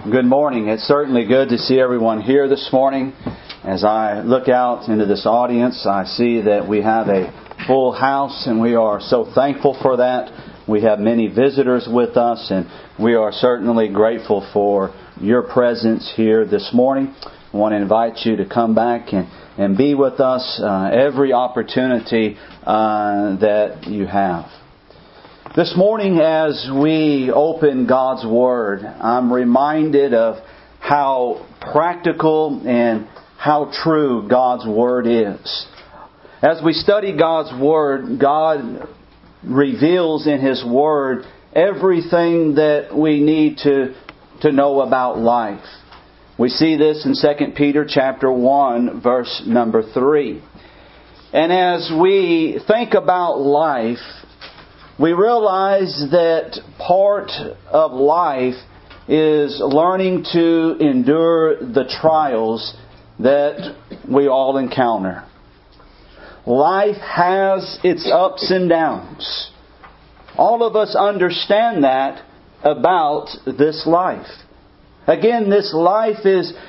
Good morning. It's certainly good to see everyone here this morning. As I look out into this audience, I see that we have a full house, and we are so thankful for that. We have many visitors with us, and we are certainly grateful for your presence here this morning. I want to invite you to come back and be with us every opportunity that you have. This morning, as we open God's Word, I'm reminded of how practical and how true God's Word is. As we study God's Word, God reveals in His Word everything that we need to know about life. We see this in 2 Peter chapter 1, verse number 3. And as we think about life, we realize that part of life is learning to endure the trials that we all encounter. Life has its ups and downs. All of us understand that about this life. Again, this life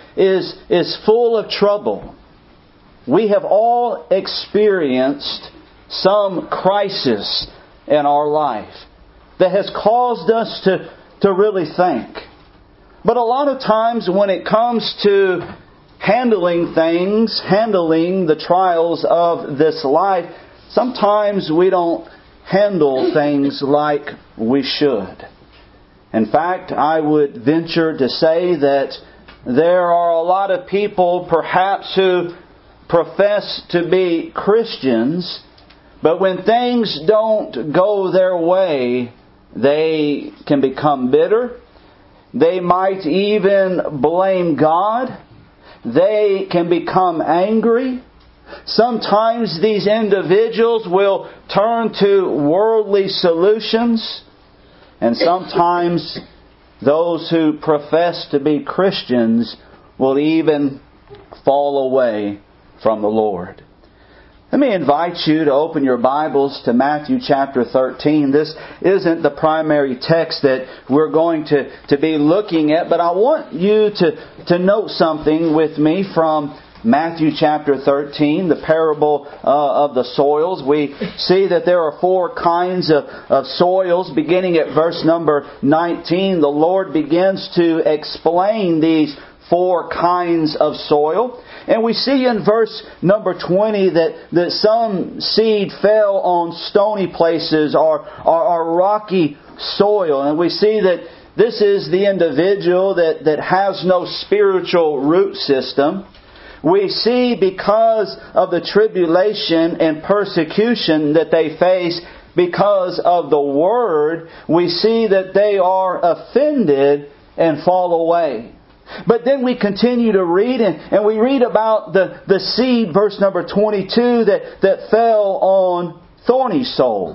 is full of trouble. We have all experienced some crisis in our life that has caused us to really think. But a lot of times when it comes to handling things, handling the trials of this life, sometimes we don't handle things like we should. In fact, I would venture to say that there are a lot of people perhaps who profess to be Christians, but when things don't go their way, they can become bitter. They might even blame God. They can become angry. Sometimes these individuals will turn to worldly solutions. And sometimes those who profess to be Christians will even fall away from the Lord. Let me invite you to open your Bibles to Matthew chapter 13. This isn't the primary text that we're going to be looking at, but I want you to note something with me from Matthew chapter 13, the parable of the soils. We see that there are four kinds of soils. Beginning at verse number 19, the Lord begins to explain these four kinds of soil. And we see in verse number 20 that some seed fell on stony places or rocky soil. And we see that this is the individual that has no spiritual root system. We see because of the tribulation and persecution that they face because of the Word, we see that they are offended and fall away. But then we continue to read, and we read about the seed, verse number 22, that fell on thorny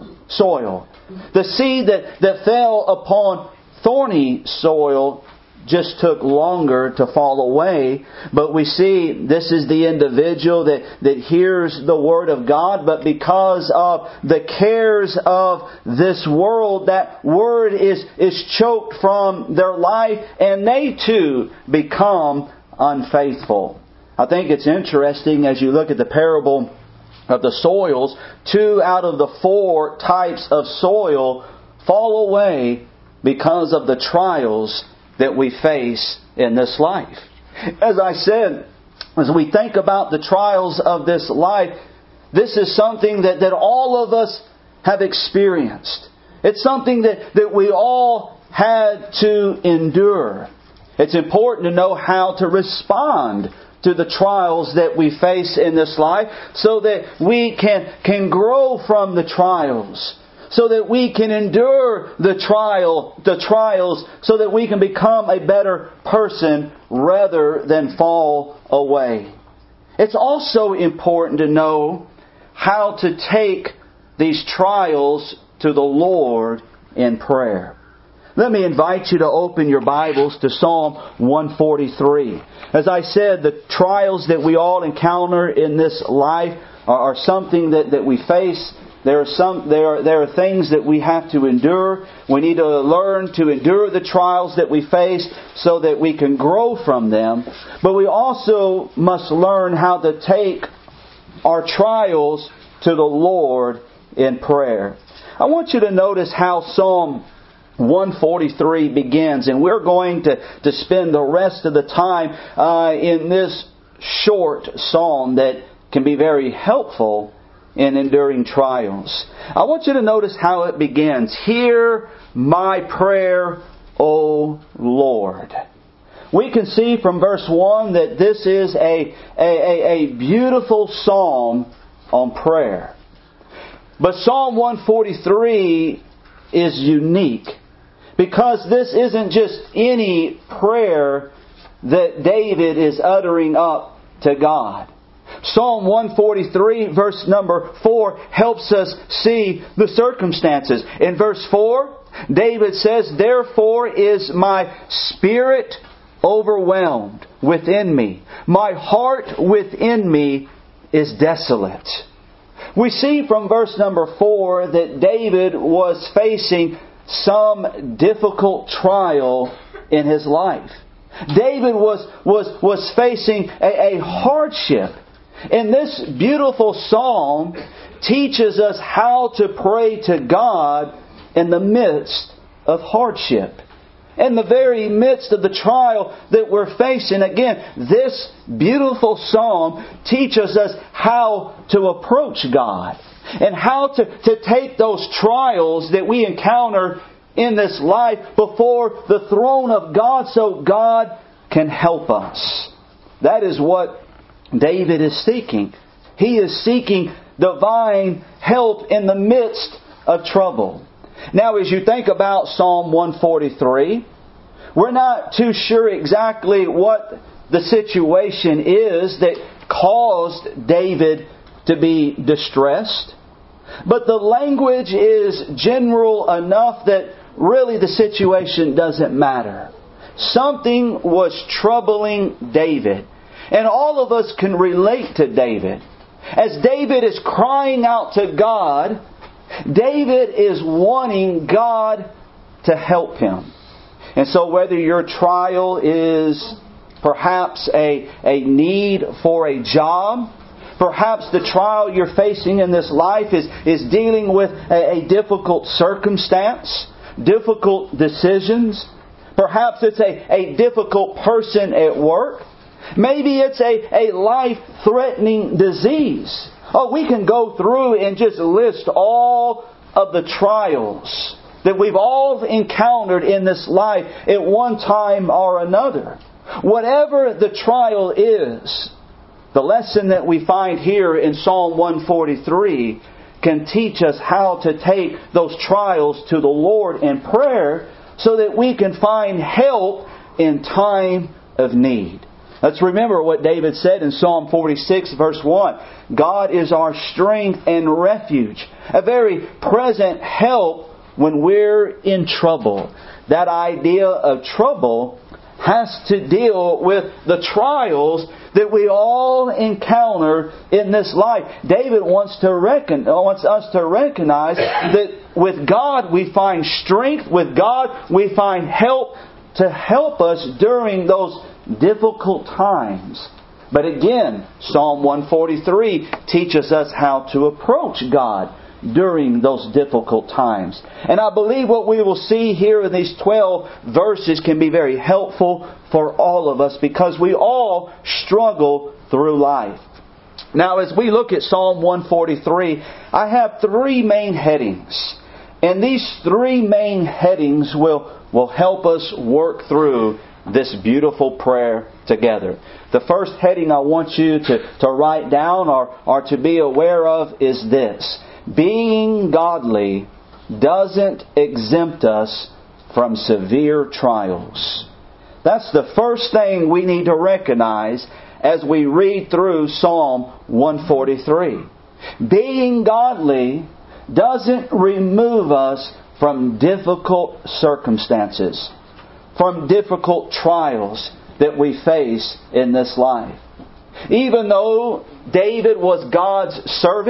soil. The seed that fell upon thorny soil just took longer to fall away. But we see this is the individual that hears the Word of God, but because of the cares of this world, that Word is choked from their life, and they too become unfaithful. I think it's interesting as you look at the parable of the soils, 2 out of the 4 types of soil fall away because of the trials that we face in this life. As I said, as we think about the trials of this life, this is something that all of us have experienced. It's something that we all had to endure. It's important to know how to respond to the trials that we face in this life so that we can grow from the trials. So that we can endure the trials, so that we can become a better person rather than fall away. It's also important to know how to take these trials to the Lord in prayer. Let me invite you to open your Bibles to Psalm 143. As I said, the trials that we all encounter in this life are something that we face There are things that we have to endure. We need to learn to endure the trials that we face so that we can grow from them. But we also must learn how to take our trials to the Lord in prayer. I want you to notice how Psalm 143 begins, and we're going to spend the rest of the time in this short psalm that can be very helpful in enduring trials. I want you to notice how it begins. Hear my prayer, O Lord. We can see from verse 1 that this is a beautiful psalm on prayer. But Psalm 143 is unique because this isn't just any prayer that David is uttering up to God. Psalm 143 verse number 4 helps us see the circumstances. In verse 4, David says, "Therefore is my spirit overwhelmed within me. My heart within me is desolate." We see from verse number 4 that David was facing some difficult trial in his life. David was facing a hardship. And this beautiful psalm teaches us how to pray to God in the midst of hardship. In the very midst of the trial that we're facing, again, this beautiful psalm teaches us how to approach God and how to take those trials that we encounter in this life before the throne of God so God can help us. That is what David is seeking. He is seeking divine help in the midst of trouble. Now, as you think about Psalm 143, we're not too sure exactly what the situation is that caused David to be distressed. But the language is general enough that really the situation doesn't matter. Something was troubling David. And all of us can relate to David. As David is crying out to God, David is wanting God to help him. And so whether your trial is perhaps a need for a job, perhaps the trial you're facing in this life is dealing with a difficult circumstance, difficult decisions. Perhaps it's a difficult person at work. Maybe it's a life-threatening disease. Oh, we can go through and just list all of the trials that we've all encountered in this life at one time or another. Whatever the trial is, the lesson that we find here in Psalm 143 can teach us how to take those trials to the Lord in prayer so that we can find help in time of need. Let's remember what David said in Psalm 46 verse 1. God is our strength and refuge, a very present help when we're in trouble. That idea of trouble has to deal with the trials that we all encounter in this life. David wants us to recognize that with God we find strength, with God we find help to help us during those difficult times. But again, Psalm 143 teaches us how to approach God during those difficult times. And I believe what we will see here in these 12 verses can be very helpful for all of us because we all struggle through life. Now, as we look at Psalm 143, I have three main headings. And these three main headings will help us work through this beautiful prayer together. The first heading I want you to write down or to be aware of is this. Being godly doesn't exempt us from severe trials. That's the first thing we need to recognize as we read through Psalm 143. Being godly doesn't remove us from difficult circumstances, from difficult trials that we face in this life. Even though David was God's servant,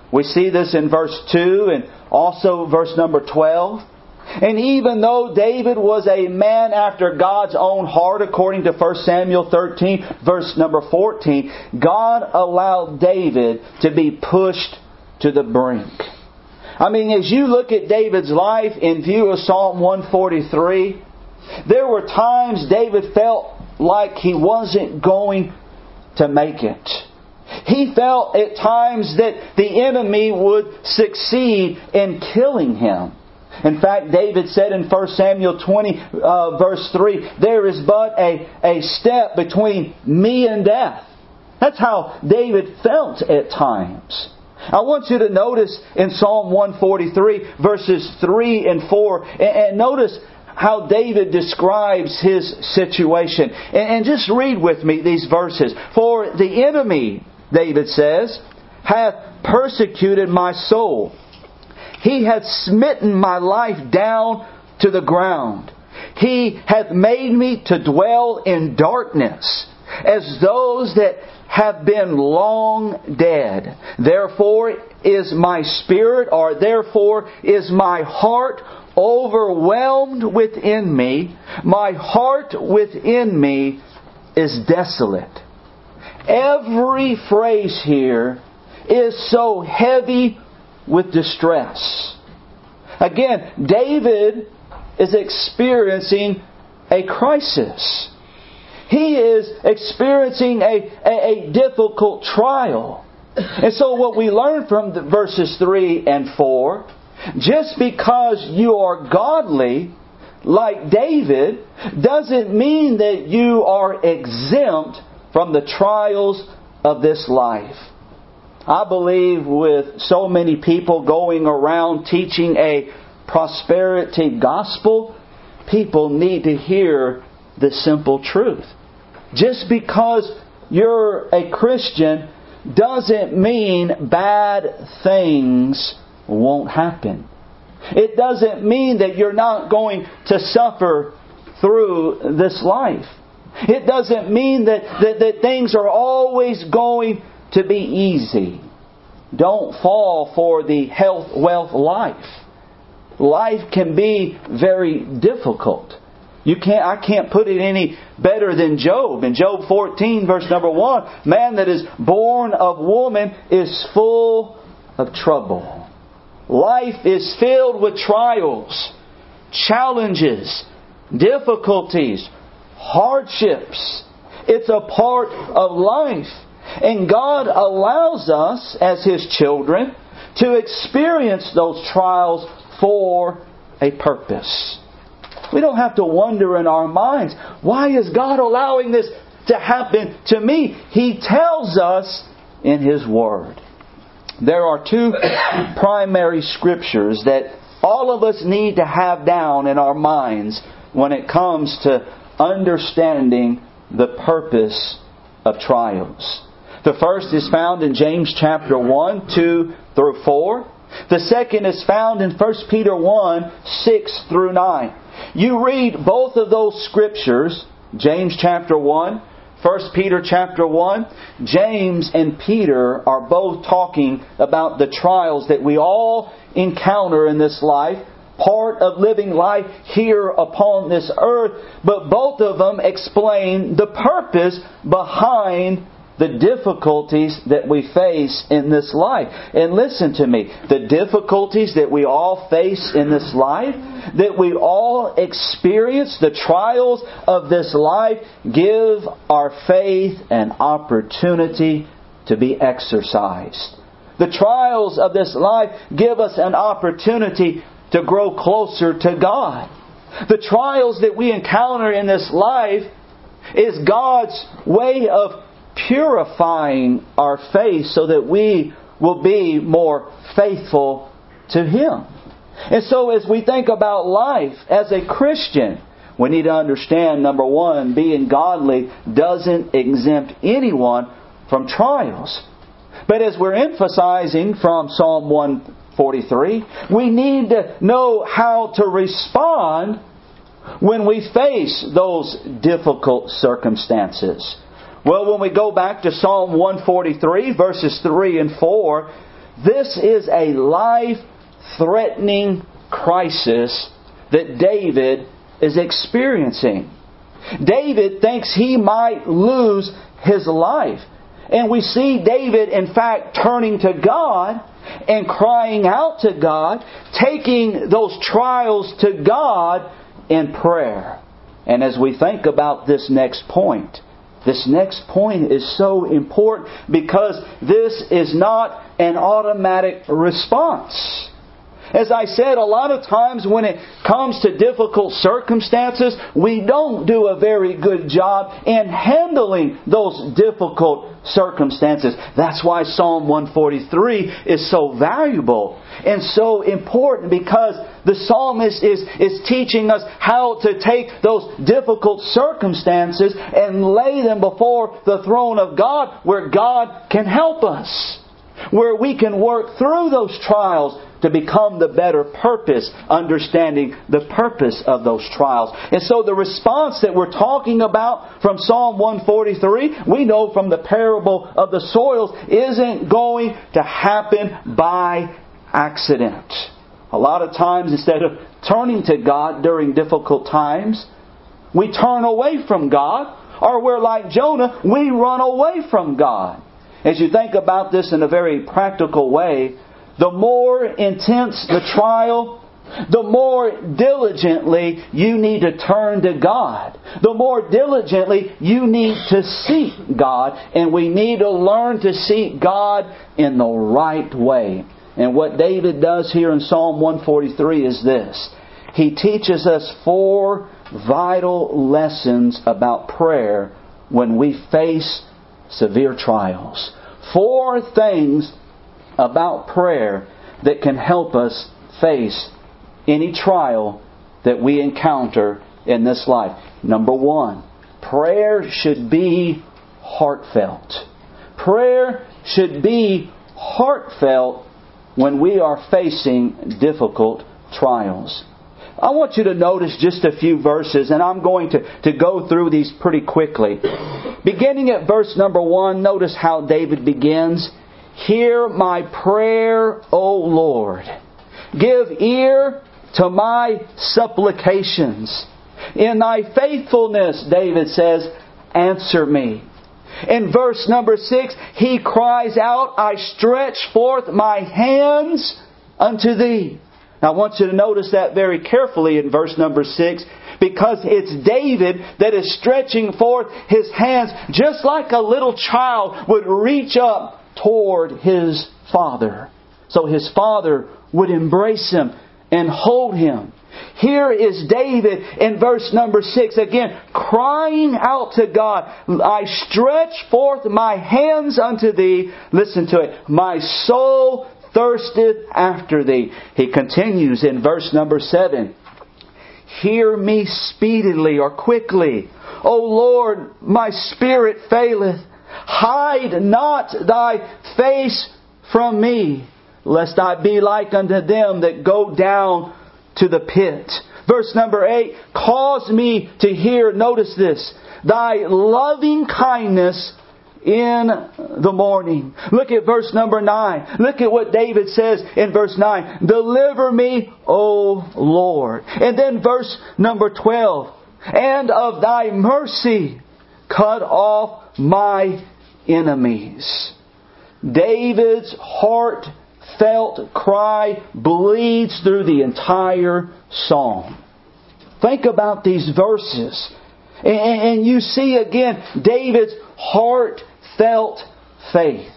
We see this in verse 2 and also verse number 12. And even though David was a man after God's own heart, according to 1 Samuel 13, verse number 14, God allowed David to be pushed to the brink. I mean, as you look at David's life in view of Psalm 143, there were times David felt like he wasn't going to make it. He felt at times that the enemy would succeed in killing him. In fact, David said in 1 Samuel 20, verse 3, there is but a step between me and death. That's how David felt at times. I want you to notice in Psalm 143, verses 3 and 4, and notice how David describes his situation. And just read with me these verses. For the enemy, David says, hath persecuted my soul. He hath smitten my life down to the ground. He hath made me to dwell in darkness, as those that have been long dead. Therefore is my spirit, or therefore is my heart overwhelmed within me. My heart within me is desolate. Every phrase here is so heavy with distress. Again, David is experiencing a crisis. He is experiencing a difficult trial. And so what we learn from the verses 3 and 4, just because you are godly, like David, doesn't mean that you are exempt from the trials of this life. I believe with so many people going around teaching a prosperity gospel, people need to hear the simple truth. Just because you're a Christian doesn't mean bad things won't happen. It doesn't mean that you're not going to suffer through this life. It doesn't mean that things are always going to be easy. Don't fall for the health, wealth life. Life can be very difficult. I can't put it any better than Job. In Job 14, verse number 1, man that is born of woman is full of trouble. Life is filled with trials, challenges, difficulties, hardships. It's a part of life. And God allows us, as His children, to experience those trials for a purpose. We don't have to wonder in our minds, why is God allowing this to happen to me? He tells us in His Word. There are two primary scriptures that all of us need to have down in our minds when it comes to understanding the purpose of trials. The first is found in James chapter 1, 2 through 4. The second is found in 1 Peter 1, 6 through 9. You read both of those scriptures, James chapter 1, 1 Peter chapter 1, James and Peter are both talking about the trials that we all encounter in this life, part of living life here upon this earth, but both of them explain the purpose behind the difficulties that we face in this life. And listen to me, the difficulties that we all face in this life, that we all experience, the trials of this life, give our faith an opportunity to be exercised. The trials of this life give us an opportunity to grow closer to God. The trials that we encounter in this life is God's way of purifying our faith so that we will be more faithful to Him. And so as we think about life as a Christian, we need to understand, number one, being godly doesn't exempt anyone from trials. But as we're emphasizing from Psalm 143, we need to know how to respond when we face those difficult circumstances. Well, when we go back to Psalm 143, verses 3 and 4, This is a life-threatening crisis that David is experiencing. David thinks he might lose his life. And we see David, in fact, turning to God and crying out to God, taking those trials to God in prayer. And as we think about this next point is so important because this is not an automatic response. As I said, a lot of times when it comes to difficult circumstances, we don't do a very good job in handling those difficult circumstances. That's why Psalm 143 is so valuable and so important, because the psalmist is teaching us how to take those difficult circumstances and lay them before the throne of God, where God can help us, where we can work through those trials to become the better purpose, understanding the purpose of those trials. And so the response that we're talking about from Psalm 143, we know from the parable of the soils, isn't going to happen by accident. A lot of times, instead of turning to God during difficult times, we turn away from God, or we're like Jonah, we run away from God. As you think about this in a very practical way, the more intense the trial, the more diligently you need to turn to God. The more diligently you need to seek God. And we need to learn to seek God in the right way. And what David does here in Psalm 143 is this. He teaches us 4 vital lessons about prayer when we face severe trials. 4 things about prayer that can help us face any trial that we encounter in this life. Number 1, prayer should be heartfelt. Prayer should be heartfelt when we are facing difficult trials. I want you to notice just a few verses, and I'm going to go through these pretty quickly. Beginning at verse number 1, notice how David begins. Hear my prayer, O Lord. Give ear to my supplications. In thy faithfulness, David says, answer me. In verse number 6, he cries out, I stretch forth my hands unto thee. Now I want you to notice that very carefully in verse number 6, because it's David that is stretching forth his hands just like a little child would reach up toward his father. So his father would embrace him and hold him. Here is David in verse number 6 again, crying out to God, I stretch forth my hands unto thee. Listen to it. My soul thirsteth after thee. He continues in verse number 7. Hear me speedily or quickly. O Lord, my spirit faileth. Hide not thy face from me, lest I be like unto them that go down to the pit. Verse number 8, cause me to hear, notice this, thy loving kindness in the morning. Look at verse number 9. Look at what David says in verse 9. Deliver me, O Lord. And then verse number 12. And of thy mercy cut off my enemies. David's heartfelt cry bleeds through the entire psalm. Think about these verses. And you see again David's heartfelt faith.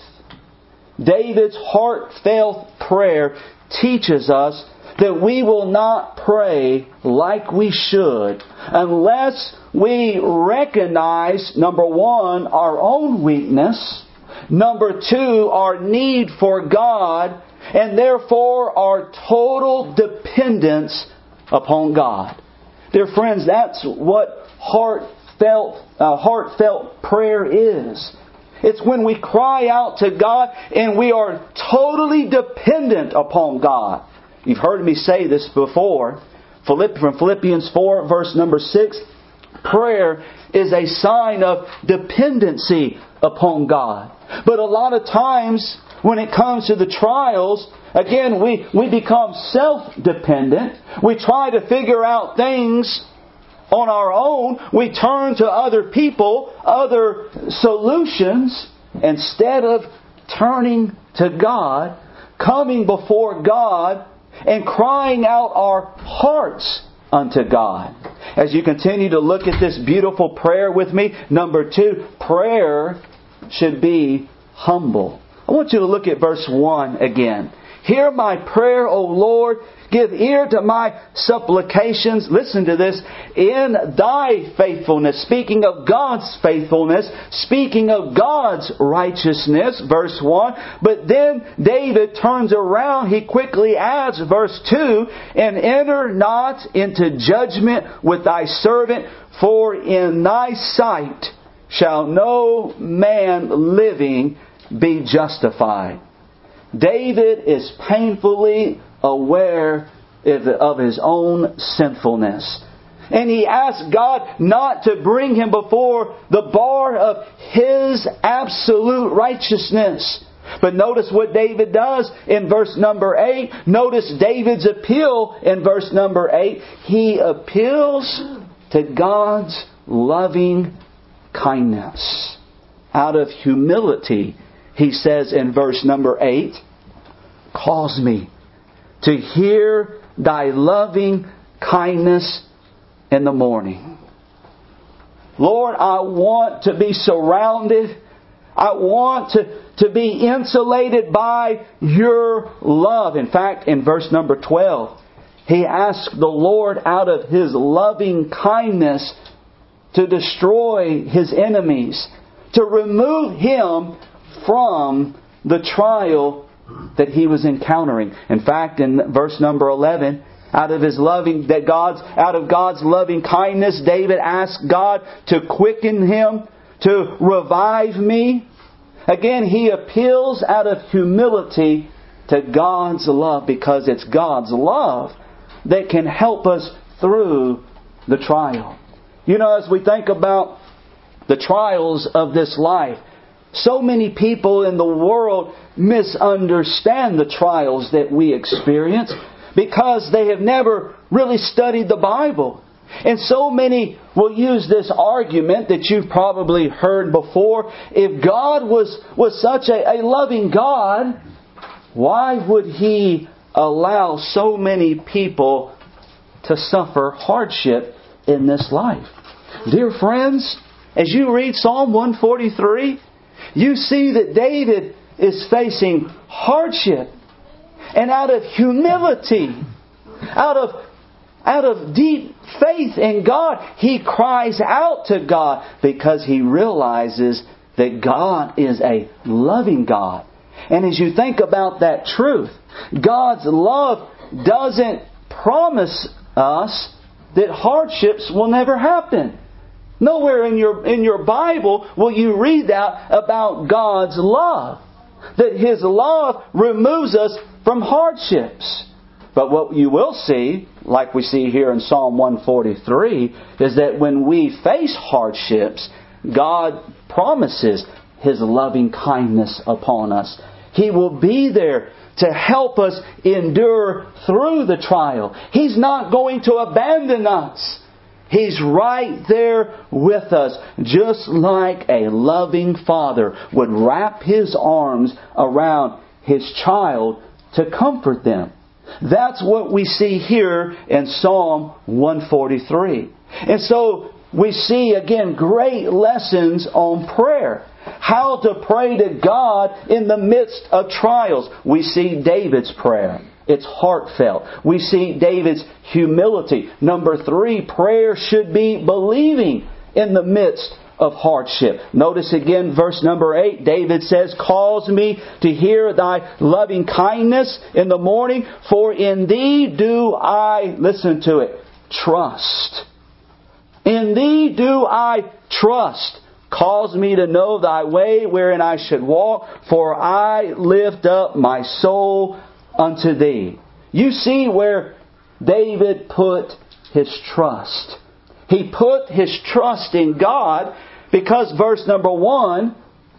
David's heartfelt prayer teaches us that we will not pray like we should unless we recognize, number 1, our own weakness, number 2, our need for God, and therefore our total dependence upon God. Dear friends, that's what heartfelt prayer is. It's when we cry out to God and we are totally dependent upon God. You've heard me say this before. From Philippians 4, verse number 6, prayer is a sign of dependency upon God. But a lot of times when it comes to the trials, again, we become self-dependent. We try to figure out things on our own. We turn to other people, other solutions, instead of turning to God, coming before God, and crying out our hearts unto God. As you continue to look at this beautiful prayer with me, number 2, prayer should be humble. I want you to look at verse 1 again. Hear my prayer, O Lord. Give ear to my supplications. Listen to this. In Thy faithfulness. Speaking of God's faithfulness. Speaking of God's righteousness. Verse 1. But then David turns around. He quickly adds verse 2. And enter not into judgment with Thy servant. For in Thy sight shall no man living be justified. David is painfully aware of his own sinfulness. And he asks God not to bring him before the bar of His absolute righteousness. But notice what David does in verse number 8. Notice David's appeal in verse number 8. He appeals to God's loving kindness. Out of humility, he says in verse number 8, cause me to hear Thy loving kindness in the morning. Lord, I want to be surrounded. I want to be insulated by Your love. In fact, in verse number 12, he asked the Lord out of His loving kindness to destroy his enemies, to remove him from the trial that he was encountering. In fact, in verse number 11, out of God's loving kindness, David asked God to quicken him, to revive me. Again, he appeals out of humility to God's love, because it's God's love that can help us through the trial. You know, as we think about the trials of this life, so many people in the world misunderstand the trials that we experience because they have never really studied the Bible. And so many will use this argument that you've probably heard before. If God was such a loving God, why would He allow so many people to suffer hardship in this life? Dear friends, as you read Psalm 143, you see that David is facing hardship. And out of humility, out of deep faith in God, he cries out to God because he realizes that God is a loving God. And as you think about that truth, God's love doesn't promise us that hardships will never happen. Nowhere in your Bible will you read that about God's love. That His love removes us from hardships. But what you will see, like we see here in Psalm 143, is that when we face hardships, God promises His loving kindness upon us. He will be there to help us endure through the trial. He's not going to abandon us. He's right there with us, just like a loving father would wrap his arms around his child to comfort them. That's what we see here in Psalm 143. And so we see again great lessons on prayer. How to pray to God in the midst of trials. We see David's prayer. It's heartfelt. We see David's humility. Number 3, prayer should be believing in the midst of hardship. Notice again verse number 8. David says, cause me to hear Thy loving kindness in the morning, for in Thee do I, listen to it, trust. In Thee do I trust. Cause me to know Thy way wherein I should walk, for I lift up my soul unto Thee. You see where David put his trust. He put his trust in God because verse number 1,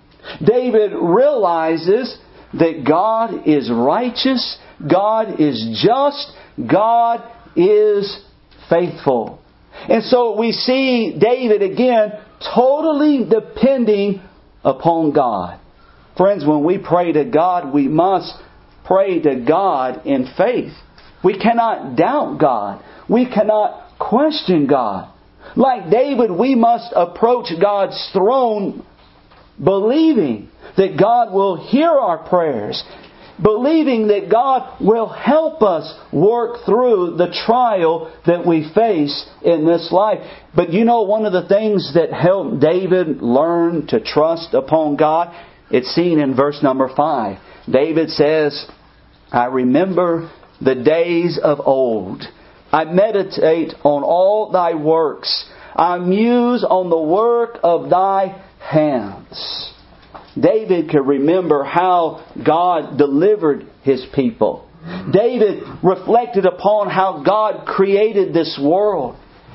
David realizes that God is righteous, God is just, God is faithful. And so we see David again totally depending upon God. Friends, when we pray to God, we must pray to God in faith. We cannot doubt God. We cannot question God. Like David, we must approach God's throne believing that God will hear our prayers, believing that God will help us work through the trial that we face in this life. But you know, one of the things that helped David learn to trust upon God, it's seen in verse number 5. David says, I remember the days of old. I meditate on all Thy works. I muse on the work of Thy hands. David could remember how God delivered His people. David reflected upon how God created this world.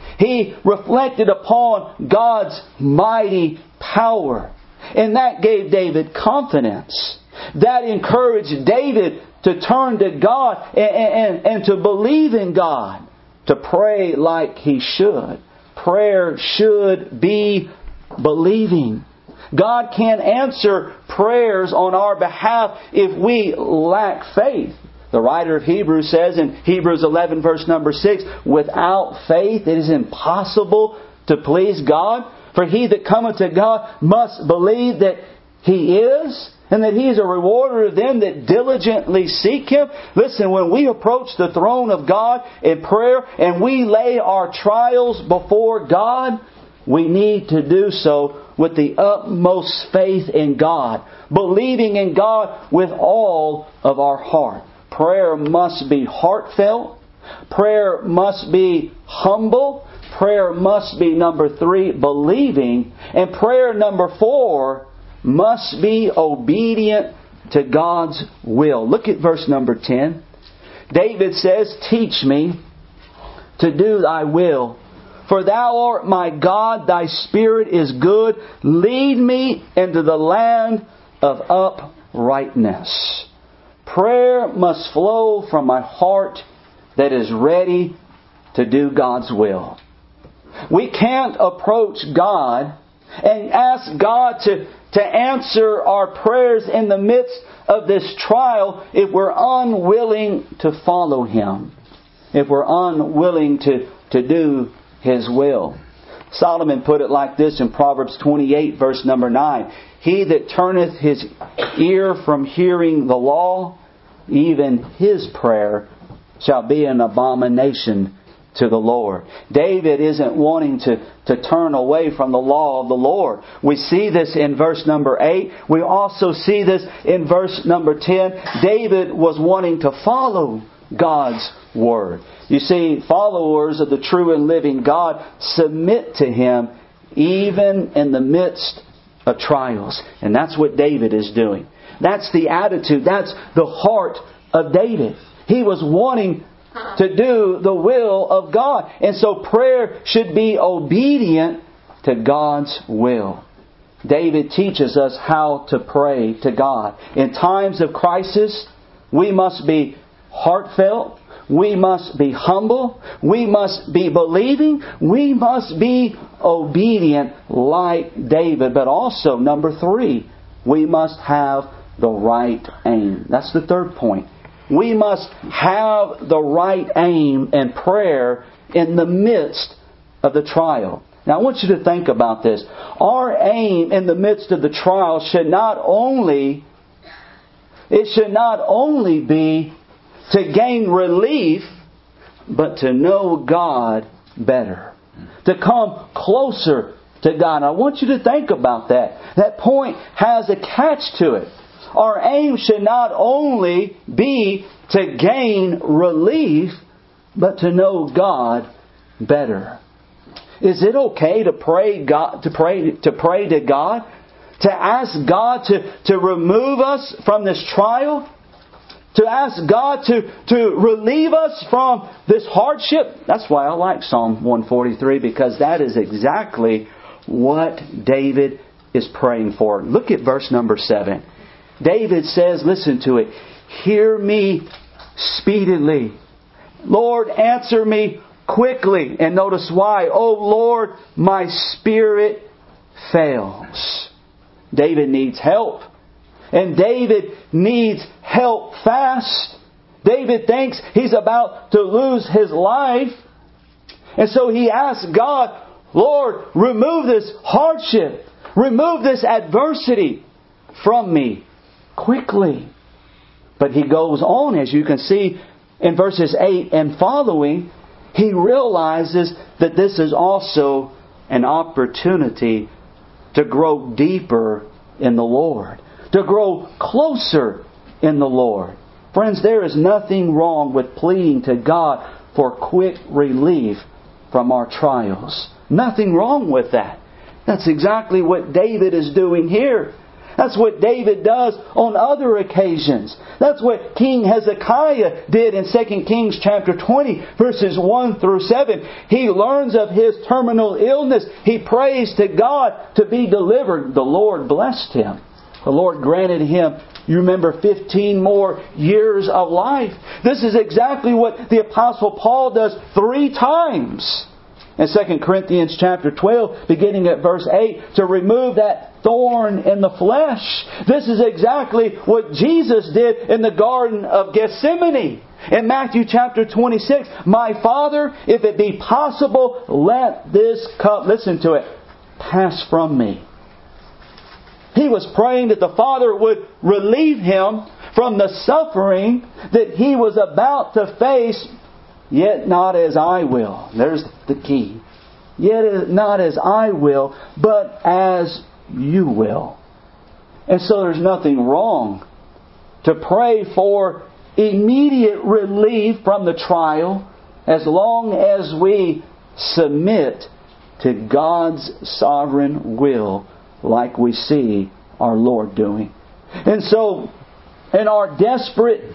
He reflected upon God's mighty power. And that gave David confidence. That encouraged David to turn to God and to believe in God. To pray like he should. Prayer should be believing. God can't answer prayers on our behalf if we lack faith. The writer of Hebrews says in Hebrews 11 verse number 6, without faith it is impossible to please God. For he that cometh to God must believe that He is, and that He is a rewarder of them that diligently seek Him. Listen, when we approach the throne of God in prayer and we lay our trials before God, we need to do so with the utmost faith in God, believing in God with all of our heart. Prayer must be heartfelt. Prayer must be humble. Prayer must be, number 3, believing. And prayer, number 4, must be obedient to God's will. Look at verse number 10. David says, teach me to do Thy will. For Thou art my God, Thy Spirit is good. Lead me into the land of uprightness. Prayer must flow from my heart that is ready to do God's will. We can't approach God and ask God to answer our prayers in the midst of this trial if we're unwilling to follow Him. If we're unwilling to do His will. Solomon put it like this in Proverbs 28 verse number 9. He that turneth his ear from hearing the law, even his prayer shall be an abomination to the Lord. David isn't wanting to turn away from the law of the Lord. We see this in verse number 8. We also see this in verse number 10. David was wanting to follow God's Word. You see, followers of the true and living God submit to Him even in the midst of trials. And that's what David is doing. That's the attitude. That's the heart of David. He was wanting to do the will of God. And so prayer should be obedient to God's will. David teaches us how to pray to God. In times of crisis, we must be heartfelt. We must be humble. We must be believing. We must be obedient like David. But also, number 3, we must have the right aim. That's the third point. We must have the right aim in prayer in the midst of the trial. Now I want you to think about this. Our aim in the midst of the trial should not only be to gain relief, but to know God better. To come closer to God. I want you to think about that. That point has a catch to it. Our aim should not only be to gain relief, but to know God better. Is it okay to pray to God? To ask God to remove us from this trial? To ask God to relieve us from this hardship. That's why I like Psalm 143, because that is exactly what David is praying for. Look at verse number 7. David says, listen to it, "Hear me speedily. Lord, answer me quickly." And notice why. "O Lord, my spirit fails." David needs help. And David needs help fast. David thinks he's about to lose his life. And so he asks God, "Lord, remove this hardship. Remove this adversity from me quickly." But he goes on, as you can see in verses 8 and following, he realizes that this is also an opportunity to grow deeper in the Lord, to grow closer in the Lord. Friends, there is nothing wrong with pleading to God for quick relief from our trials. Nothing wrong with that. That's exactly what David is doing here. That's what David does on other occasions. That's what King Hezekiah did in 2 Kings chapter 20, verses 1 through 7. He learns of his terminal illness. He prays to God to be delivered. The Lord blessed him. The Lord granted him, you remember, 15 more years of life. This is exactly what the Apostle Paul does 3 times. In 2 Corinthians chapter 12, beginning at verse 8, to remove that thorn in the flesh. This is exactly what Jesus did in the Garden of Gethsemane. In Matthew chapter 26, "My Father, if it be possible, let this cup," listen to it, "pass from me." He was praying that the Father would relieve him from the suffering that he was about to face. "Yet not as I will." There's the key. "Yet not as I will, but as you will." And so there's nothing wrong to pray for immediate relief from the trial, as long as we submit to God's sovereign will, like we see our Lord doing. And so, in our desperate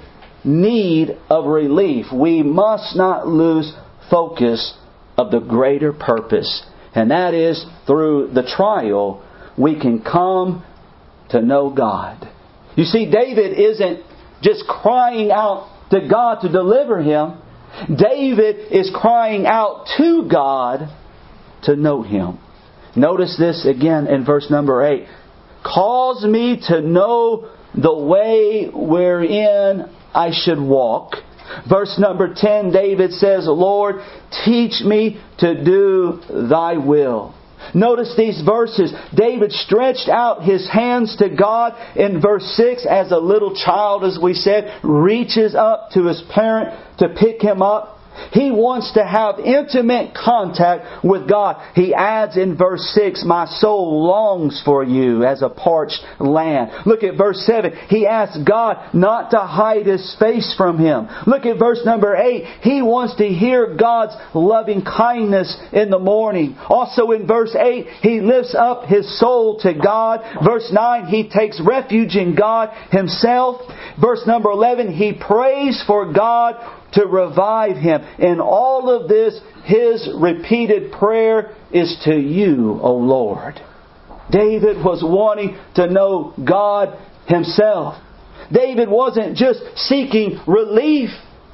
need of relief, we must not lose focus of the greater purpose. And that is, through the trial, we can come to know God. You see, David isn't just crying out to God to deliver him. David is crying out to God to know Him. Notice this again in verse number 8. "Cause me to know the way wherein I should walk." Verse number 10, David says, "Lord, teach me to do Thy will." Notice these verses. David stretched out his hands to God in verse 6 as a little child, as we said, reaches up to his parent to pick him up. He wants to have intimate contact with God. He adds in verse 6, "My soul longs for you as a parched land." Look at verse 7. He asks God not to hide His face from him. Look at verse number 8. He wants to hear God's loving kindness in the morning. Also in verse 8, he lifts up his soul to God. Verse 9, he takes refuge in God Himself. Verse number 11, he prays for God to revive him. In all of this, his repeated prayer is to You, O Lord. David was wanting to know God Himself. David wasn't just seeking relief.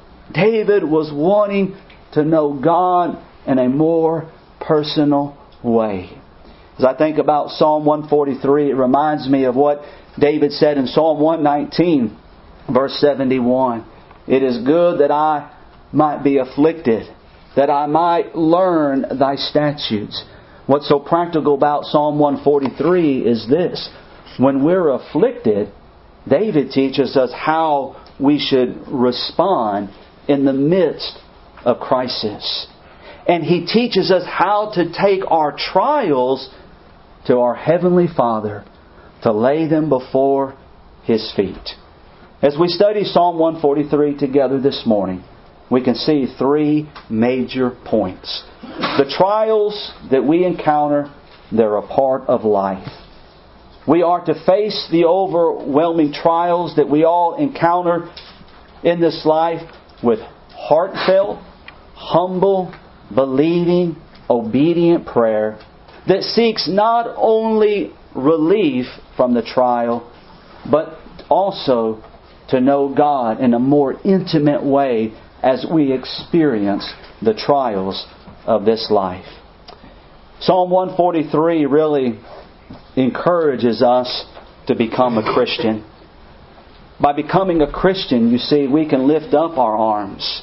David was wanting to know God in a more personal way. As I think about Psalm 143, it reminds me of what David said in Psalm 119, verse 71. "It is good that I might be afflicted, that I might learn Thy statutes." What's so practical about Psalm 143 is this. When we're afflicted, David teaches us how we should respond in the midst of crisis. And he teaches us how to take our trials to our Heavenly Father, to lay them before His feet. As we study Psalm 143 together this morning, we can see 3 major points. The trials that we encounter, they're a part of life. We are to face the overwhelming trials that we all encounter in this life with heartfelt, humble, believing, obedient prayer that seeks not only relief from the trial, but also to know God in a more intimate way as we experience the trials of this life. Psalm 143 really encourages us to become a Christian. By becoming a Christian, you see, we can lift up our arms.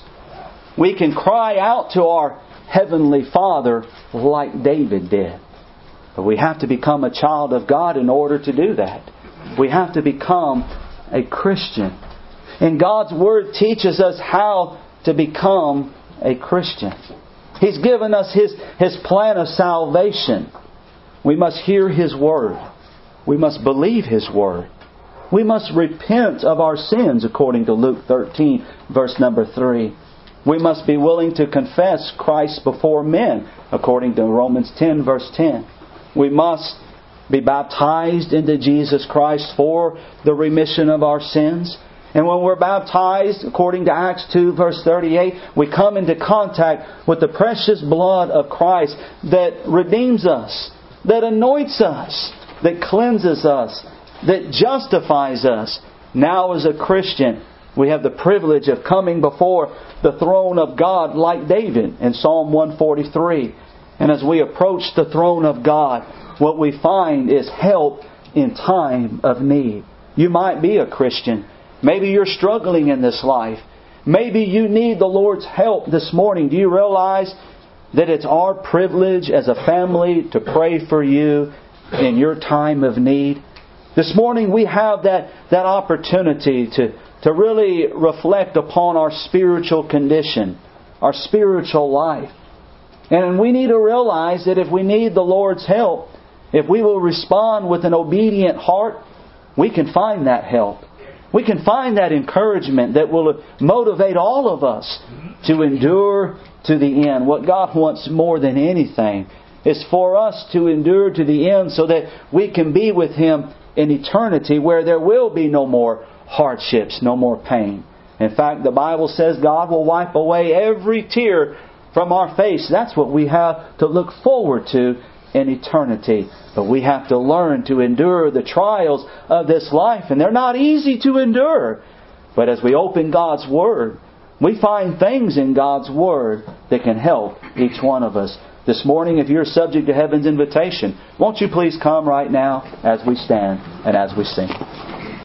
We can cry out to our Heavenly Father like David did. But we have to become a child of God in order to do that. We have to become a Christian. And God's Word teaches us how to become a Christian. He's given us His plan of salvation. We must hear His Word. We must believe His Word. We must repent of our sins according to Luke 13, verse number 3. We must be willing to confess Christ before men according to Romans 10, verse 10. We must be baptized into Jesus Christ for the remission of our sins. And when we're baptized, according to Acts 2, verse 38, we come into contact with the precious blood of Christ that redeems us, that anoints us, that cleanses us, that justifies us. Now as a Christian, we have the privilege of coming before the throne of God like David in Psalm 143. And as we approach the throne of God, what we find is help in time of need. You might be a Christian. Maybe you're struggling in this life. Maybe you need the Lord's help this morning. Do you realize that it's our privilege as a family to pray for you in your time of need? This morning we have that opportunity to really reflect upon our spiritual condition, our spiritual life. And we need to realize that if we need the Lord's help, if we will respond with an obedient heart, we can find that help. We can find that encouragement that will motivate all of us to endure to the end. What God wants more than anything is for us to endure to the end so that we can be with Him in eternity where there will be no more hardships, no more pain. In fact, the Bible says God will wipe away every tear from our face. That's what we have to look forward to in eternity. But we have to learn to endure the trials of this life. And they're not easy to endure. But as we open God's Word, we find things in God's Word that can help each one of us. This morning, if you're subject to heaven's invitation, won't you please come right now as we stand and as we sing.